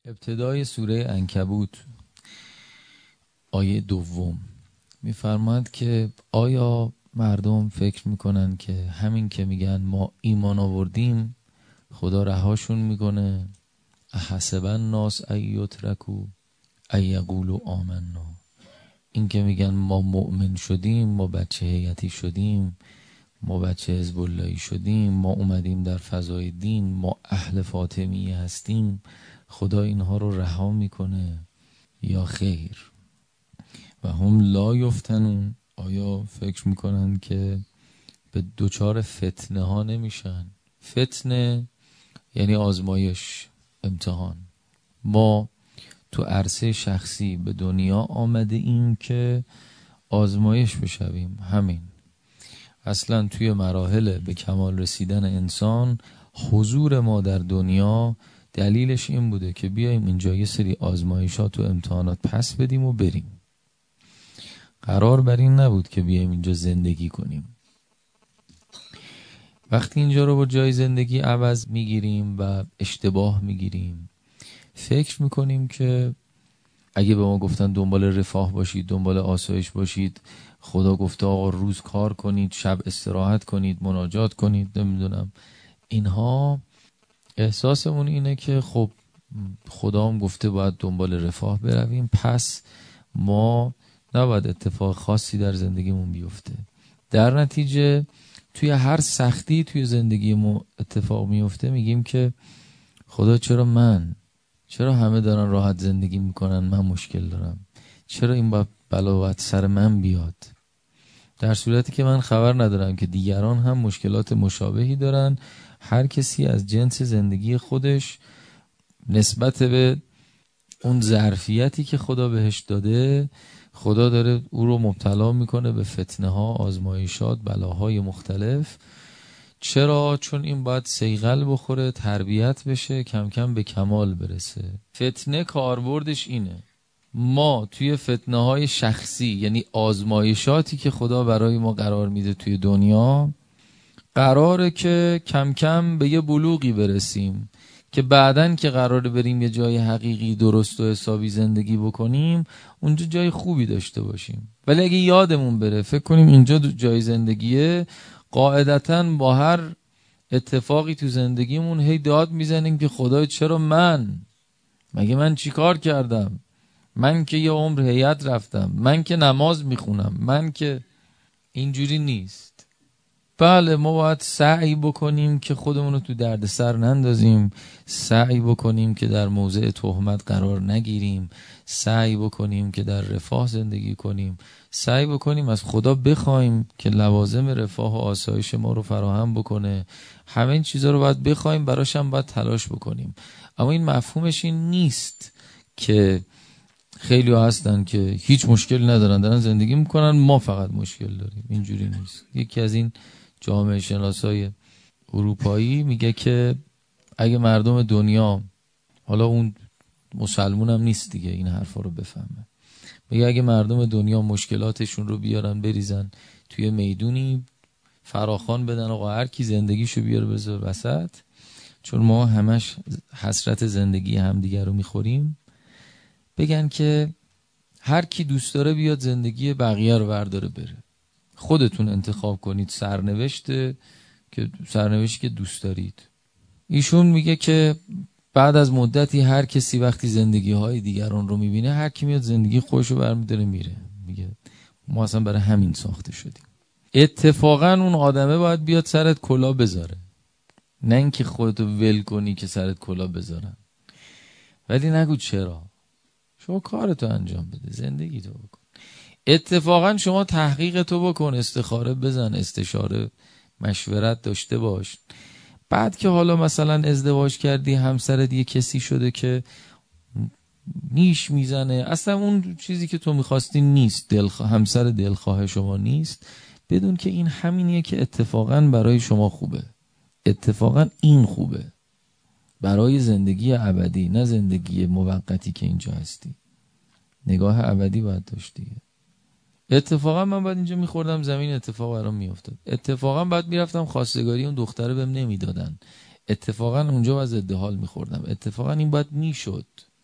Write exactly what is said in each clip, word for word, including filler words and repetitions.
ابتدای سوره عنکبوت آیه دوم میفرماید که آیا مردم فکر میکنن که همین که میگن ما ایمان آوردیم خدا رهاشون میکنه؟ احسب الناس ان یترکوا ان یقولوا آمنا. این که میگن ما مؤمن شدیم، ما بچه هیئتی شدیم، ما بچه حزب اللهی شدیم، ما اومدیم در فضای دین، ما اهل فاطمیه هستیم، خدا اینها رو رها میکنه یا خیر؟ و هم لا یفتنون، آیا فکر میکنن که به دوچار فتنه ها نمیشن؟ فتنه یعنی آزمایش، امتحان. ما تو عرصه شخصی به دنیا آمده ایم که آزمایش بشویم. همین اصلا توی مراحل به کمال رسیدن انسان حضور ما در دنیا دلیلش این بوده که بیایم اینجا یه سری آزمایشات و امتحانات پس بدیم و بریم. قرار بر این نبود که بیایم اینجا زندگی کنیم. وقتی اینجا رو با جای زندگی عوض میگیریم و اشتباه میگیریم، فکر میکنیم که اگه به ما گفتن دنبال رفاه باشید، دنبال آسایش باشید، خدا گفته آقا روز کار کنید، شب استراحت کنید، مناجات کنید، نمیدونم اینها، احساسمون اینه که خب خدا هم گفته باید دنبال رفاه برویم، پس ما نباید اتفاق خاصی در زندگیمون بیفته. در نتیجه توی هر سختی توی زندگیمون اتفاق میفته میگیم که خدا چرا من؟ چرا همه دارن راحت زندگی میکنن، من مشکل دارم؟ چرا این باید بلا باید سر من بیاد؟ در صورتی که من خبر ندارم که دیگران هم مشکلات مشابهی دارن. هر کسی از جنس زندگی خودش نسبت به اون ظرفیتی که خدا بهش داده، خدا داره او رو مبتلا میکنه به فتنه ها، آزمایشات، بلاهای مختلف. چرا؟ چون این باید صیقل بخوره، تربیت بشه، کم کم به کمال برسه. فتنه کاربردش اینه، ما توی فتنه های شخصی، یعنی آزمایشاتی که خدا برای ما قرار میده توی دنیا، قراره که کم کم به یه بلوغی برسیم که بعدن که قراره بریم یه جای حقیقی درست و حسابی زندگی بکنیم، اونجا جای خوبی داشته باشیم. ولی اگه یادمون بره فکر کنیم اینجا جای زندگیه، قاعدتاً با هر اتفاقی تو زندگیمون هی داد میزنیم که خدای چرا من؟ مگه من چی کار کردم؟ من که یه عمر هیئت رفتم، من که نماز میخونم، من که. اینجوری نیست. بله ما باید سعی بکنیم که خودمون رو تو دردسر نندازیم، سعی بکنیم که در موضع تهمت قرار نگیریم، سعی بکنیم که در رفاه زندگی کنیم، سعی بکنیم از خدا بخوایم که لوازم رفاه و آسایش ما رو فراهم بکنه. همه این چیزا رو باید بخوایم، براش هم باید تلاش بکنیم. اما این مفهومش این نیست که خیلی ها هستن که هیچ مشکل ندارن، دارن زندگی میکنن، ما فقط مشکل داریم. اینجوری نیست. یکی از این جامعه شناسای اروپایی میگه که اگه مردم دنیا، حالا اون مسلمون هم نیست دیگه این حرفا رو بفهمه، میگه اگه مردم دنیا مشکلاتشون رو بیارن بریزن توی میدونی فراخوان بدن، آقا هر کی زندگیشو بیاره بذاره وسط، چون ما همش حسرت زندگی همدیگه رو میخوریم، بگن که هر کی دوست داره بیاد زندگی بقیه رو برداره بره، خودتون انتخاب کنید سرنوشت که سرنوشتی که دوست دارید. ایشون میگه که بعد از مدتی هر کسی وقتی زندگی های دیگران رو میبینه، هر کی میاد زندگی خودش رو برمیداره میره. میگه ما اصلا برای همین ساخته شدیم. اتفاقا اون آدمه باید بیاد سرت کلا بذاره، نه اینکه خودتو ول کنی که سرت کلا بذارن. ولی نگو چرا، شما کارتو انجام بده، زندگی تو بکن. اتفاقا شما تحقیق تو بکن، استخاره بزن، استشاره مشورت داشته باش. بعد که حالا مثلا ازدواج کردی، همسرت یه کسی شده که نیش میزنه، اصلا اون چیزی که تو میخواستی نیست، دلخواه همسر دلخواه شما نیست، بدون که این همینیه که اتفاقا برای شما خوبه. اتفاقا این خوبه برای زندگی ابدی، نه زندگی موقتی که اینجا هستی. نگاه ابدی باید داشتی. اتفاقا من بعد اینجا میخوردم زمین، اتفاق برام میافتاد. اتفاقا بعد میرفتم خواستگاری، اون دختره بهم نمیدادن. اتفاقا اونجا از ضد حال میخوردم. اتفاقا این بعد میشد.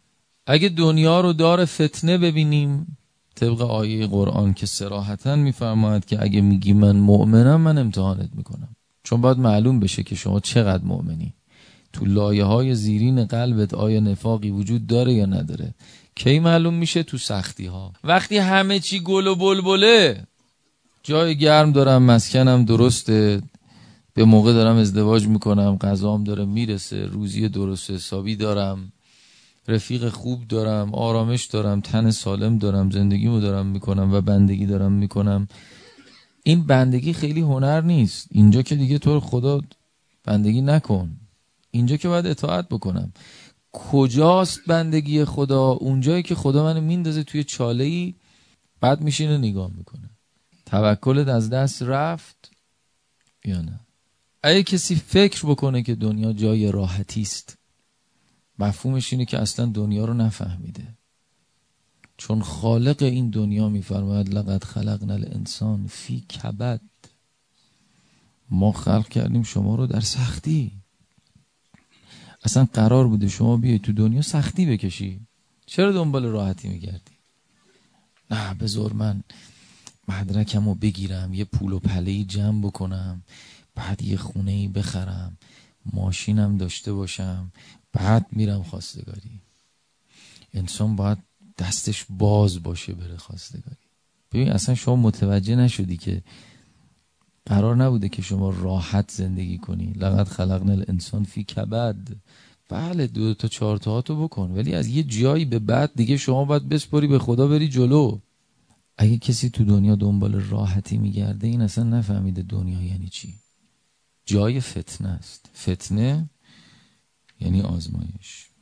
اگه دنیا رو دار فتنه ببینیم، طبق آیه قرآن که صراحتاً میفرماید که اگه میگی من مؤمنم، من امتحانت میکنم. چون باید معلوم بشه که شما چقدر مؤمنی. تو لایه های زیرین قلبت آیا نفاقی وجود داره یا نداره؟ کی معلوم میشه؟ تو سختی ها. وقتی همه چی گل و بلبله، جای گرم دارم، مسکنم درسته، به موقع دارم ازدواج میکنم، غذام داره میرسه، روزی درست حسابی دارم، رفیق خوب دارم، آرامش دارم، تن سالم دارم، زندگیمو دارم میکنم و بندگی دارم میکنم. این بندگی خیلی هنر نیست. اینجا که دیگه تو خدا بندگی نکن، اینجا که باید اطاعت بکنم. کجاست بندگی خدا؟ اونجایی که خدا منو میندازه توی چاله‌ای، بعد میشینه نگاه میکنه. توکلت از دست رفت یا نه؟ اگه کسی فکر بکنه که دنیا جای راحتی است، مفهومش اینه که اصلا دنیا رو نفهمیده. چون خالق این دنیا میفرماید لقد خلقنا الانسان فی کبد، ما خلق کردیم شما رو در سختی. اصلا قرار بوده شما بیای تو دنیا سختی بکشی، چرا دنبال راحتی میگردی؟ نه بذار من مدرکمو بگیرم، یه پول و پله‌ای جمع بکنم، بعد یه خونه‌ای بخرم، ماشینم داشته باشم، بعد میرم خواستگاری. انسان باید دستش باز باشه بره خواستگاری. ببین اصلا شما متوجه نشدی که قرار نبوده که شما راحت زندگی کنی. لقد خلقنا الانسان فی کبد. بله دو تا چهار تا تو بکن، ولی از یه جایی به بعد دیگه شما باید بسپاری به خدا، بری جلو. اگه کسی تو دنیا دنبال راحتی میگرده، این اصلا نفهمیده دنیا یعنی چی. جای فتنه است. فتنه یعنی آزمایش.